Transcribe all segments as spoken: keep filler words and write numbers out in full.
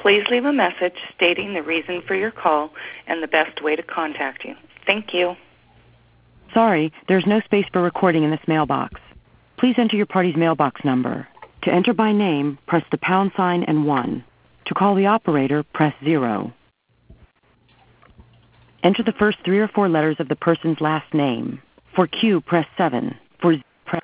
Please leave a message stating the reason for your call and the best way to contact you. Thank you. Sorry, there's no space for recording in this mailbox. Please enter your party's mailbox number. To enter by name, press the pound sign and one. To call the operator, press zero. Enter the first three or four letters of the person's last name. For Q, press seven. For Z, press...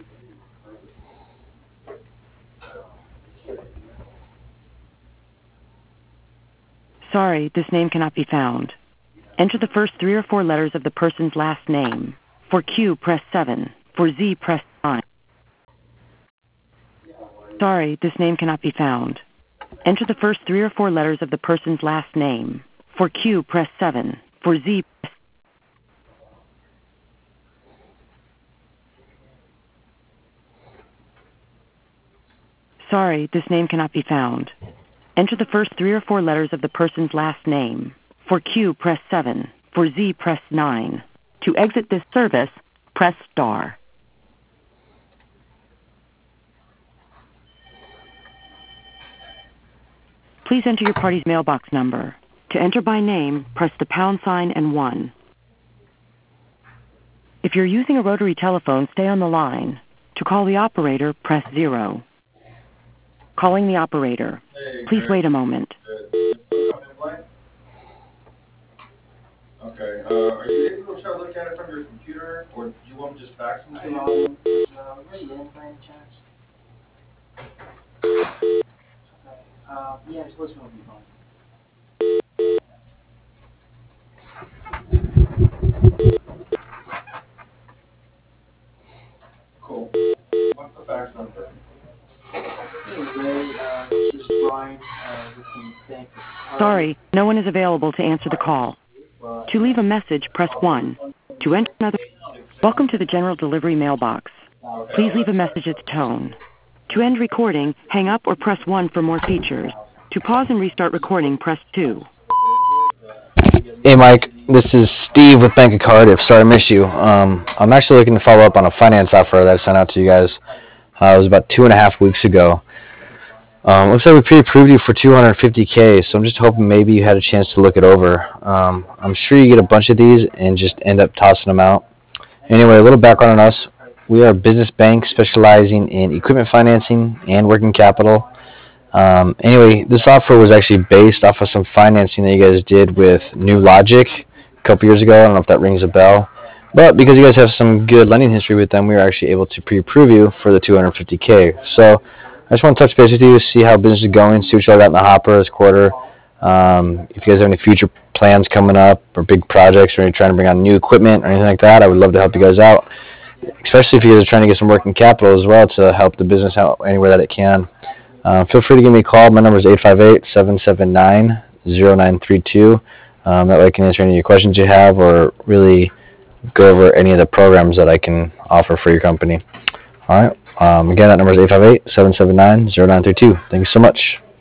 Sorry, this name cannot be found. Enter the first three or four letters of the person's last name. For Q, press seven. For Z, press nine. Sorry, this name cannot be found. Enter the first three or four letters of the person's last name. For Q, press seven. For Z, press... Sorry, this name cannot be found. Enter the first three or four letters of the person's last name. For Q, press seven. For Z, press nine. To exit this service, press star. Please enter your party's mailbox number. To enter by name, press the pound sign and one. If you're using a rotary telephone, stay on the line. To call the operator, press zero. Calling the operator. Please wait a moment. Okay, uh, are you able to try to look at it from your computer, or do you want me to just fax them to you? Uh, where are you in by any chance? Okay. Uh, yeah, it's supposed to be fine. Cool. What's the fax number? Anyway, uh, this is Brian, uh, with the bank. Sorry, no one is available to answer the call. To leave a message, press one. To enter another... Welcome to the General Delivery Mailbox. Please leave a message at the tone. To end recording, hang up or press one for more features. To pause and restart recording, press two. Hey Mike, this is Steve with Bank of Cardiff. Sorry I missed you. Um, I'm actually looking to follow up on a finance offer that I sent out to you guys. Uh, it was about two and a half weeks ago. Um, looks like we pre-approved you for two hundred fifty K, so I'm just hoping maybe you had a chance to look it over. Um, I'm sure you get a bunch of these and just end up tossing them out. Anyway, a little background on us. We are a business bank specializing in equipment financing and working capital. Um, anyway, this offer was actually based off of some financing that you guys did with New Logic a couple years ago. I don't know if that rings a bell. But because you guys have some good lending history with them, we were actually able to pre-approve you for the two hundred fifty K. So I just want to touch base with you, see how business is going, see what y'all got in the hopper this quarter. Um, if you guys have any future plans coming up or big projects, or you're trying to bring on new equipment or anything like that, I would love to help you guys out, especially if you guys are trying to get some working capital as well to help the business out anywhere that it can. Uh, feel free to give me a call. My number is eight five eight, seven seven nine, zero nine three two. Um, that way I can answer any of your questions you have or really go over any of the programs that I can offer for your company. All right. Um, again, that number is eight five eight, seven seven nine, zero nine three two. Thank you so much.